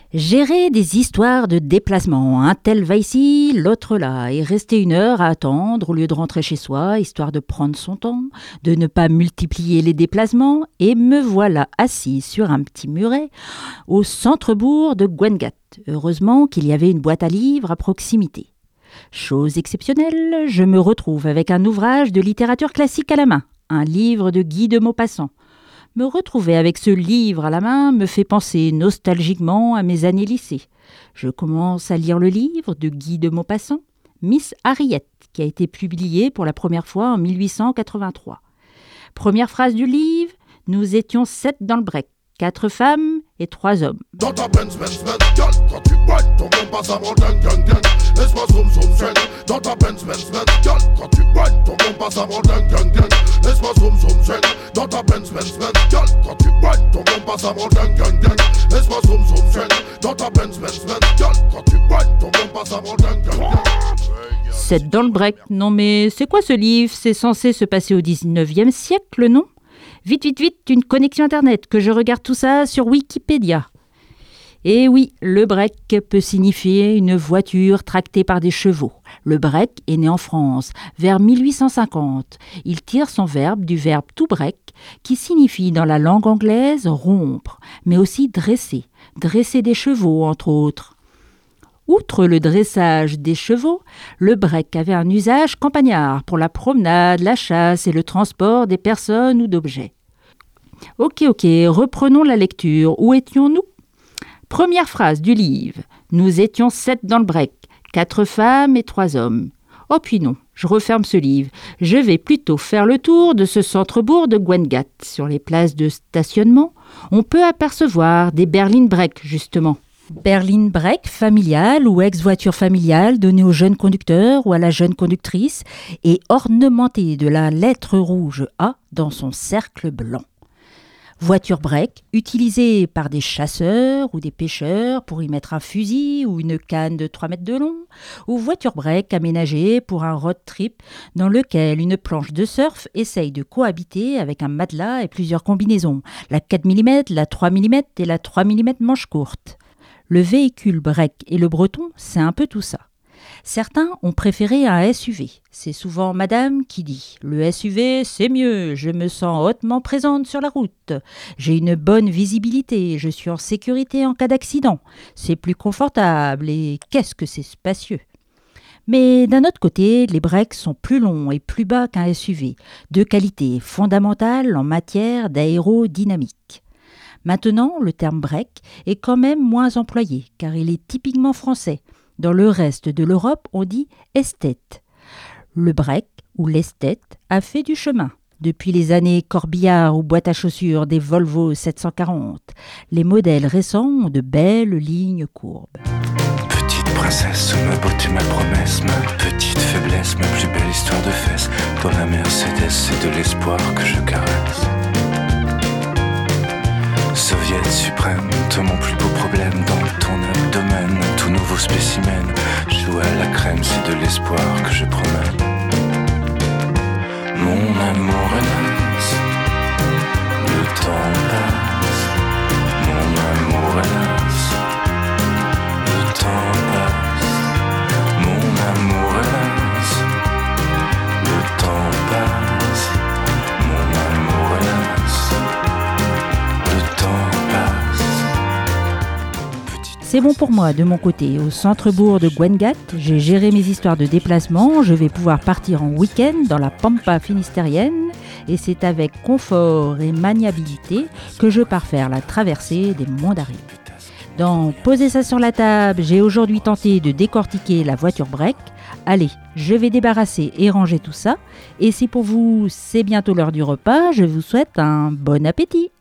Gérer des histoires de déplacement, un tel va ici, l'autre là, et rester 1 heure à attendre au lieu de rentrer chez soi, histoire de prendre son temps, de ne pas multiplier les déplacements, et me voilà assis sur un petit muret au centre-bourg de Gwengat. Heureusement qu'il y avait une boîte à livres à proximité. Chose exceptionnelle, je me retrouve avec un ouvrage de littérature classique à la main, un livre de Guy de Maupassant. Me retrouver avec ce livre à la main me fait penser nostalgiquement à mes années lycée. Je commence à lire le livre de Guy de Maupassant, Miss Harriet, qui a été publié pour la première fois en 1883. Première phrase du livre, nous étions 7 dans le break, 4 femmes et 3 hommes. Dans ta Benz, gueule, quand tu bois, ton bon passe avant gang, laisse-moi zoom, zoom, dans ta Benz, gueule, quand tu bois, ton bon passe avant gang, laisse-moi zoom, zoom, dans ta Benz, gueule, quand tu bois, ton bon passe avant gang, laisse-moi zoom, zoom, dans ta Benz, gueule, quand tu bois, ton bon passe avant gang. 7 dans le break, non mais c'est quoi ce livre? C'est censé se passer au 19e siècle, non? Vite, une connexion internet, que je regarde tout ça sur Wikipédia. Et oui, le break peut signifier une voiture tractée par des chevaux. Le break est né en France, vers 1850. Il tire son verbe du verbe to break, qui signifie dans la langue anglaise rompre, mais aussi dresser. Dresser des chevaux, entre autres. Outre le dressage des chevaux, le break avait un usage campagnard pour la promenade, la chasse et le transport des personnes ou d'objets. Ok, reprenons la lecture. Où étions-nous ? Première phrase du livre. Nous étions 7 dans le break, 4 femmes et 3 hommes. Oh puis non, je referme ce livre. Je vais plutôt faire le tour de ce centre-bourg de Gwengat. Sur les places de stationnement, on peut apercevoir des berlines break, justement. Berline break familiale ou ex-voiture familiale donnée au jeune conducteur ou à la jeune conductrice et ornementée de la lettre rouge A dans son cercle blanc. Voiture break utilisée par des chasseurs ou des pêcheurs pour y mettre un fusil ou une canne de 3 mètres de long, ou voiture break aménagée pour un road trip dans lequel une planche de surf essaye de cohabiter avec un matelas et plusieurs combinaisons, la 4 mm, la 3 mm et la 3 mm manche courte. Le véhicule break et le breton, c'est un peu tout ça. Certains ont préféré un SUV. C'est souvent madame qui dit « Le SUV, c'est mieux, je me sens hautement présente sur la route. J'ai une bonne visibilité, je suis en sécurité en cas d'accident. C'est plus confortable et qu'est-ce que c'est spacieux !» Mais d'un autre côté, les breaks sont plus longs et plus bas qu'un SUV, de qualité fondamentale en matière d'aérodynamique. Maintenant, le terme break est quand même moins employé, car il est typiquement français. Dans le reste de l'Europe, on dit esthète. Le break, ou l'esthète, a fait du chemin. Depuis les années corbillard ou boîte à chaussures des Volvo 740, les modèles récents ont de belles lignes courbes. Petite princesse, ma beauté, ma promesse, ma petite faiblesse, ma plus belle histoire de fesses. Dans la Mercedes, c'est de l'espoir que je caresse. Soviet suprême, toi mon plus beau problème dans ton abdomen, tout nouveau spécimen. Joue à la crème, c'est de l'espoir que je promène. Mon amour hélas, le temps passe. Mon amour hélas, le temps passe. Mon amour hélas, le temps passe. Mon amour hélas, le temps passe. C'est bon pour moi de mon côté. Au centre-bourg de Gwengat, j'ai géré mes histoires de déplacement. Je vais pouvoir partir en week-end dans la pampa finistérienne et c'est avec confort et maniabilité que je pars faire la traversée des monts d'Arrive. Dans Poser ça sur la table, j'ai aujourd'hui tenté de décortiquer la voiture break. Allez, je vais débarrasser et ranger tout ça. Et si pour vous, c'est bientôt l'heure du repas, je vous souhaite un bon appétit.